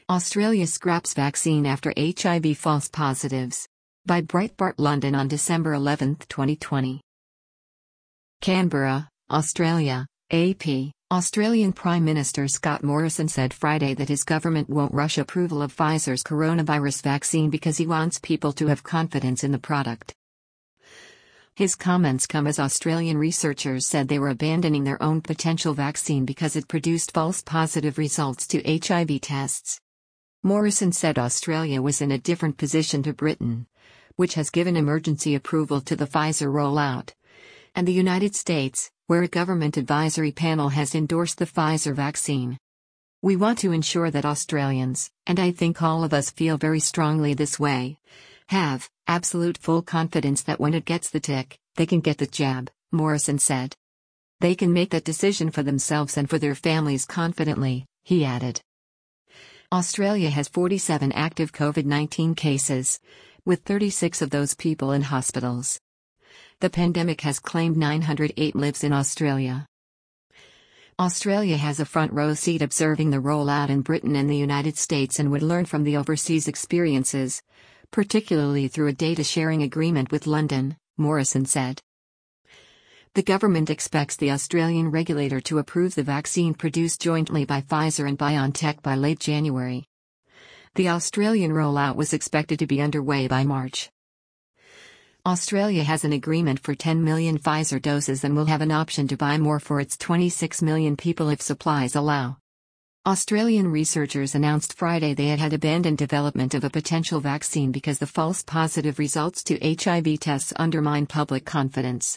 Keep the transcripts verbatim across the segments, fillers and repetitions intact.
Australia scraps vaccine after H I V false positives. By Breitbart London on December eleventh, twenty twenty. Canberra, Australia, A P. Australian Prime Minister Scott Morrison said Friday that his government won't rush approval of Pfizer's coronavirus vaccine because he wants people to have confidence in the product. His comments come as Australian researchers said they were abandoning their own potential vaccine because it produced false positive results to H I V tests. Morrison said Australia was in a different position to Britain, which has given emergency approval to the Pfizer rollout, and the United States, where a government advisory panel has endorsed the Pfizer vaccine. We want to ensure that Australians, and I think all of us feel very strongly this way, have absolute full confidence that when it gets the tick, they can get the jab, Morrison said. They can make that decision for themselves and for their families confidently, he added. Australia has forty-seven active COVID nineteen cases, with thirty-six of those people in hospitals. The pandemic has claimed nine hundred eight lives in Australia. Australia has a front row seat observing the rollout in Britain and the United States and would learn from the overseas experiences, particularly through a data sharing agreement with London, Morrison said. The government expects the Australian regulator to approve the vaccine produced jointly by Pfizer and BioNTech by late January. The Australian rollout was expected to be underway by March. Australia has an agreement for ten million Pfizer doses and will have an option to buy more for its twenty-six million people if supplies allow. Australian researchers announced Friday they had had abandoned development of a potential vaccine because the false positive results to H I V tests undermine public confidence.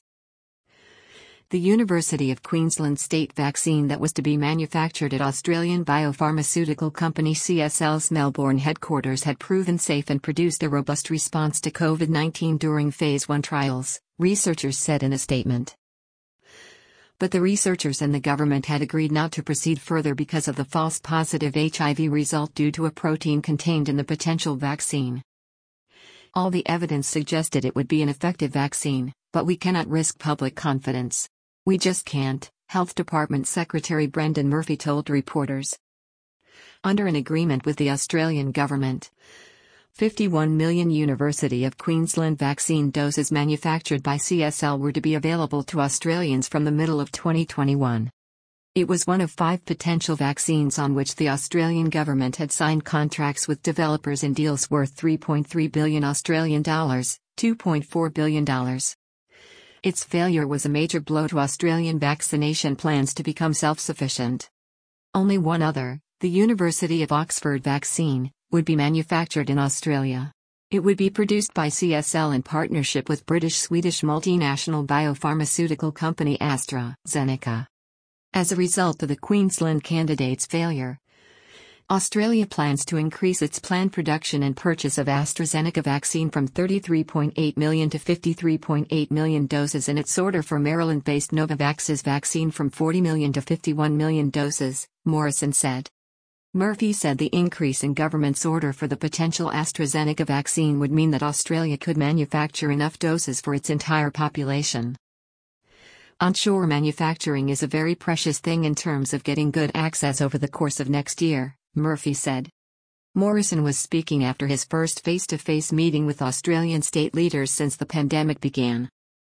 The University of Queensland state vaccine that was to be manufactured at Australian biopharmaceutical company C S L's Melbourne headquarters had proven safe and produced a robust response to COVID nineteen during Phase one trials, researchers said in a statement. But the researchers and the government had agreed not to proceed further because of the false positive H I V result due to a protein contained in the potential vaccine. All the evidence suggested it would be an effective vaccine, but we cannot risk public confidence. We just can't, Health Department Secretary Brendan Murphy told reporters. Under an agreement with the Australian government, fifty-one million University of Queensland vaccine doses manufactured by C S L were to be available to Australians from the middle of twenty twenty-one. It was one of five potential vaccines on which the Australian government had signed contracts with developers in deals worth three point three billion Australian dollars, two point four billion dollars. Its failure was a major blow to Australian vaccination plans to become self-sufficient. Only one other, the University of Oxford vaccine, would be manufactured in Australia. It would be produced by C S L in partnership with British-Swedish multinational biopharmaceutical company AstraZeneca. As a result of the Queensland candidate's failure, Australia plans to increase its planned production and purchase of AstraZeneca vaccine from thirty-three point eight million to fifty-three point eight million doses and its order for Maryland-based Novavax's vaccine from forty million to fifty-one million doses, Morrison said. Murphy said the increase in government's order for the potential AstraZeneca vaccine would mean that Australia could manufacture enough doses for its entire population. Onshore manufacturing is a very precious thing in terms of getting good access over the course of next year, Murphy said. Morrison was speaking after his first face-to-face meeting with Australian state leaders since the pandemic began.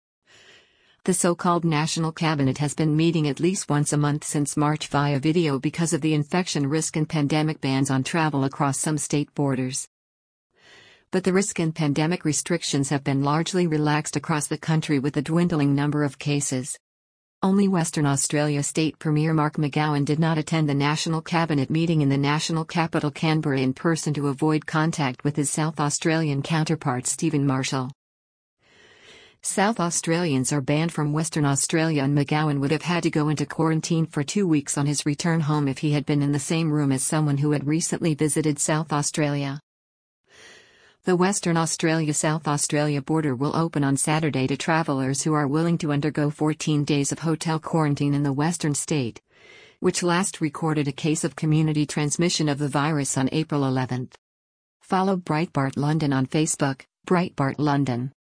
The so-called National Cabinet has been meeting at least once a month since March via video because of the infection risk and pandemic bans on travel across some state borders. But the risk and pandemic restrictions have been largely relaxed across the country with a dwindling number of cases. Only Western Australia State Premier Mark McGowan did not attend the National Cabinet meeting in the national capital Canberra in person to avoid contact with his South Australian counterpart Stephen Marshall. South Australians are banned from Western Australia and McGowan would have had to go into quarantine for two weeks on his return home if he had been in the same room as someone who had recently visited South Australia. The Western Australia-South Australia border will open on Saturday to travellers who are willing to undergo fourteen days of hotel quarantine in the western state, which last recorded a case of community transmission of the virus on April eleventh. Follow Breitbart London on Facebook, Breitbart London.